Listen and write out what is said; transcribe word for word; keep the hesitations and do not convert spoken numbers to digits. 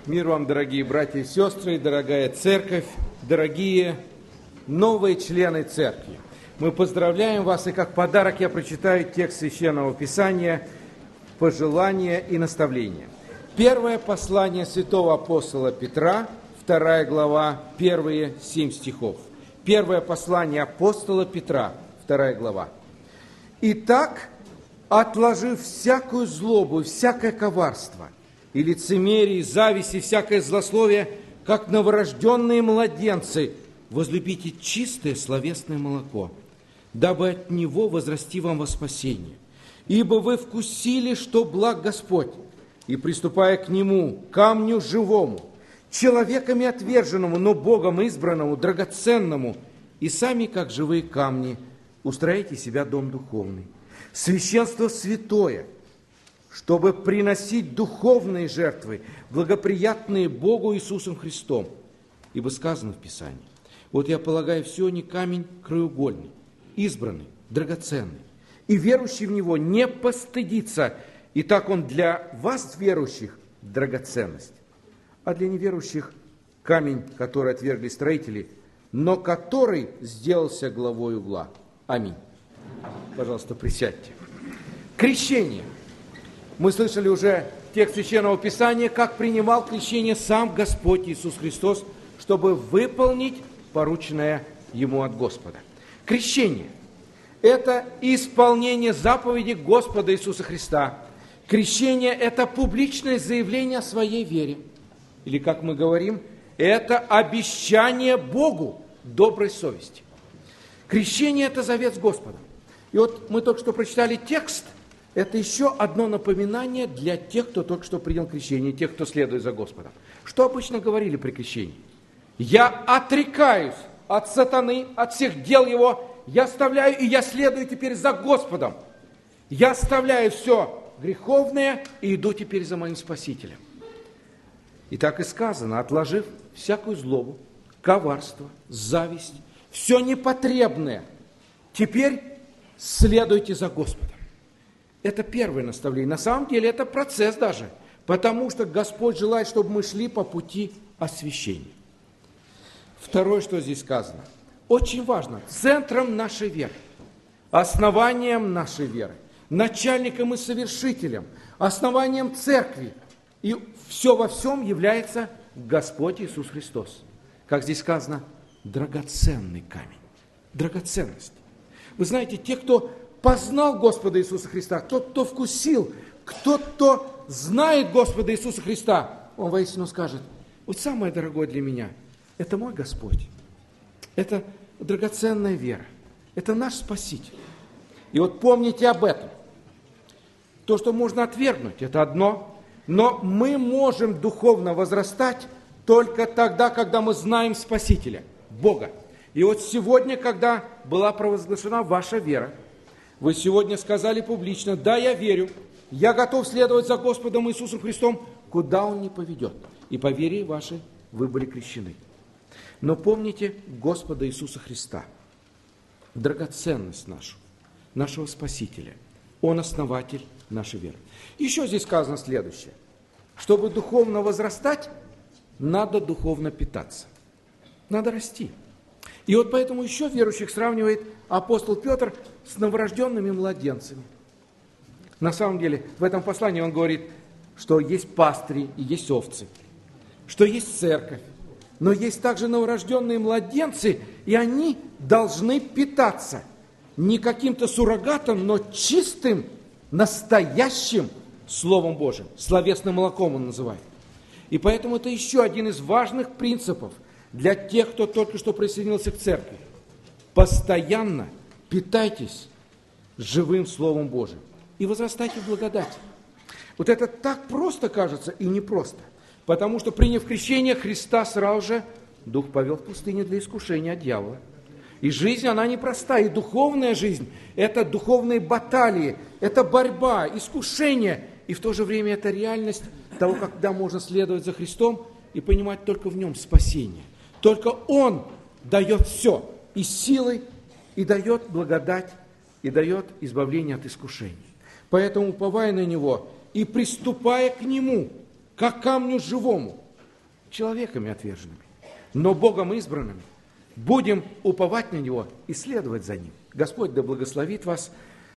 Мир вам, дорогие братья и сестры, дорогая церковь, дорогие новые члены церкви. Мы поздравляем вас, и как подарок я прочитаю текст Священного Писания, пожелания и наставления. Первое послание святого апостола Петра, вторая глава, первые семь стихов. Первое послание апостола Петра, вторая глава. «Итак, отложив всякую злобу, всякое коварство, и лицемерие, и зависть, и всякое злословие, как новорожденные младенцы, возлюбите чистое словесное молоко, дабы от него возрасти вам во спасение. Ибо вы вкусили, что благ Господь, и, приступая к нему, камню живому, человеками отверженному, но Богом избранному, драгоценному, и сами, как живые камни, устроите себя дом духовный, священство святое, чтобы приносить духовные жертвы, благоприятные Богу Иисусом Христом. Ибо сказано в Писании: вот я полагаю в Сионе камень краеугольный, избранный, драгоценный, и верующий в него не постыдится, и так он для вас, верующих, драгоценность, а для неверующих камень, который отвергли строители, но который сделался главой угла. Аминь. Пожалуйста, присядьте. Крещение. Мы слышали уже текст Священного Писания, как принимал крещение сам Господь Иисус Христос, чтобы выполнить порученное Ему от Господа. Крещение – это исполнение заповеди Господа Иисуса Христа. Крещение – это публичное заявление о своей вере. Или, как мы говорим, это обещание Богу доброй совести. Крещение – это завет с Господом. И вот мы только что прочитали текст. Это еще одно напоминание для тех, кто только что принял крещение, тех, кто следует за Господом. Что обычно говорили при крещении? Я отрекаюсь от сатаны, от всех дел его, я оставляю и я следую теперь за Господом. Я оставляю все греховное и иду теперь за моим Спасителем. И так и сказано: отложив всякую злобу, коварство, зависть, все непотребное, теперь следуйте за Господом. Это первое наставление. На самом деле это процесс даже, потому что Господь желает, чтобы мы шли по пути освящения. Второе, что здесь сказано, очень важно, центром нашей веры, основанием нашей веры, начальником и совершителем, основанием церкви, и все во всем является Господь Иисус Христос. Как здесь сказано, драгоценный камень, драгоценность. Вы знаете, те, кто познал Господа Иисуса Христа, тот, кто вкусил, кто, кто знает Господа Иисуса Христа, он воистину скажет: вот самое дорогое для меня – это мой Господь, это драгоценная вера, это наш Спаситель. И вот помните об этом. То, что можно отвергнуть, это одно, но мы можем духовно возрастать только тогда, когда мы знаем Спасителя, Бога. И вот сегодня, когда была провозглашена ваша вера, вы сегодня сказали публично: да, я верю, я готов следовать за Господом Иисусом Христом, куда Он не поведет. И по вере вашей вы были крещены. Но помните Господа Иисуса Христа, драгоценность нашу, нашего Спасителя. Он основатель нашей веры. Еще здесь сказано следующее. Чтобы духовно возрастать, надо духовно питаться. Надо расти. И вот поэтому еще верующих сравнивает апостол Петр с новорожденными младенцами. На самом деле, в этом послании он говорит, что есть пастыри и есть овцы, что есть церковь, но есть также новорожденные младенцы, и они должны питаться не каким-то суррогатом, но чистым, настоящим Словом Божьим, словесным молоком он называет. И поэтому это еще один из важных принципов для тех, кто только что присоединился к церкви. Постоянно питайтесь живым Словом Божьим и возрастайте в благодати. Вот это так просто кажется и непросто, потому что, приняв крещение Христа, сразу же Дух повел в пустыню для искушения от дьявола. И жизнь, она непростая, и духовная жизнь – это духовные баталии, это борьба, искушение, и в то же время это реальность того, когда можно следовать за Христом и понимать только в Нем спасение. Только Он дает все, и силой, и дает благодать, и дает избавление от искушений. Поэтому, уповая на Него и приступая к Нему, как к камню живому, человеками отверженными, но Богом избранными. Будем уповать на Него и следовать за Ним. Господь да благословит вас.